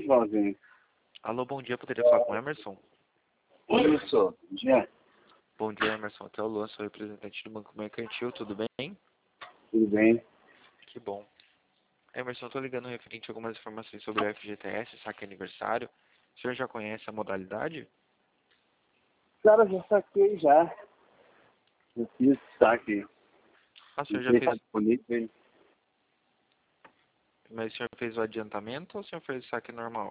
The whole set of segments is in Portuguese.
igualzinho. Alô, bom dia. Poderia falar com o Emerson? Oi, sou. Bom dia. Bom dia, Emerson. Até o Luan, sou representante do Banco Mercantil. Tudo bem? Tudo bem? Que bom. Emerson, estou ligando referente a algumas informações sobre o FGTS, saque aniversário. O senhor já conhece a modalidade? Cara, já saquei já. Já fiz saque. Ah, o senhor Não já sei se tá fez... disponível, hein? Mas o senhor fez o adiantamento ou o senhor fez o saque normal?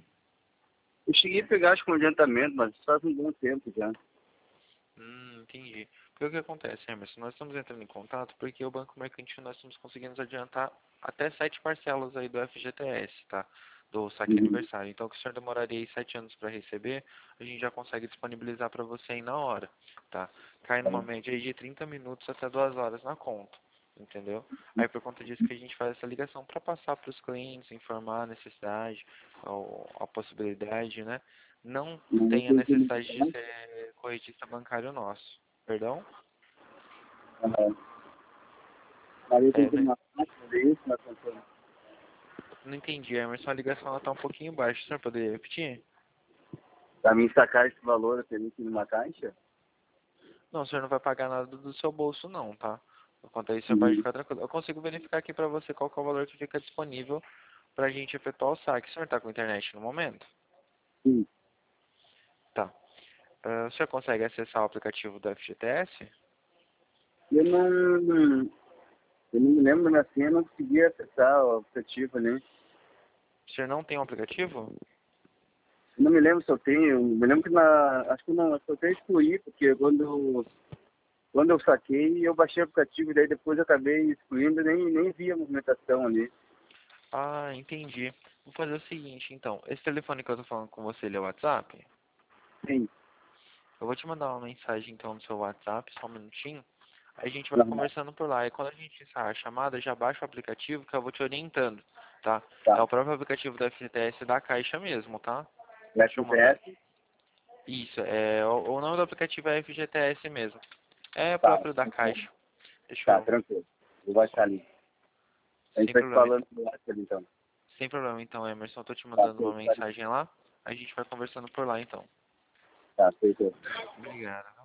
Eu cheguei a pegar, acho que um adiantamento, mas faz um bom tempo já. Entendi. Porque o que acontece, Emerson? Nós estamos entrando em contato porque o Banco Mercantil nós estamos conseguindo adiantar até 7 parcelas aí do FGTS, tá? Do saque Uhum. aniversário. Então, que o senhor demoraria aí 7 anos para receber, a gente já consegue disponibilizar para você aí na hora, tá? Cai numa média aí de 30 minutos até 2 horas na conta, entendeu? Aí, por conta disso que a gente faz essa ligação para passar para os clientes, informar a necessidade, a possibilidade, né? Não Não tem a entendi muito necessidade de bem. ser correntista bancário nosso. Perdão? Ah, Maria tem É, que ir né? na parte, fazer isso, na campanha. Não entendi, Emerson. A ligação ela tá um pouquinho baixa. O senhor poderia repetir? Pra mim sacar esse valor, eu teria que ir numa caixa? Não, o senhor não vai pagar nada do seu bolso, não, tá? Quanto a isso, o senhor pode Uhum. ficar tranquilo. Eu consigo verificar aqui pra você qual que é o valor que fica disponível pra gente efetuar o saque. O senhor tá com internet no momento? Sim. Tá. O senhor consegue acessar o aplicativo do FGTS? Eu não me lembro da minha senha, eu não consegui acessar o aplicativo, né? O senhor não tem um aplicativo? Eu não me lembro se eu tenho, eu me lembro que acho que não, acho que eu até excluí, porque quando eu saquei, eu baixei o aplicativo, e daí depois eu acabei excluindo, e nem vi a movimentação ali. Ah, entendi. Vou fazer o seguinte, então. Esse telefone que eu tô falando com você, ele é o WhatsApp? Sim. Eu vou te mandar uma mensagem, então, no seu WhatsApp, só um minutinho. Aí a gente vai Aham. conversando por lá. E quando a gente encerrar a chamada, já baixa o aplicativo que eu vou te orientando, tá? É Tá. o próprio aplicativo da FGTS da Caixa mesmo, tá? Deixa eu mandar. FGTS? Isso, o nome do aplicativo é FGTS mesmo. É Tá. próprio da Caixa. Deixa Tá, eu... tranquilo. Vou baixar Só, ali. A gente sem vai se problema. falando no WhatsApp, então. Sem problema, então, Emerson. Eu tô te Tá, mandando uma feito. mensagem lá. A gente vai conversando por lá, então. Tá, feito. Obrigado.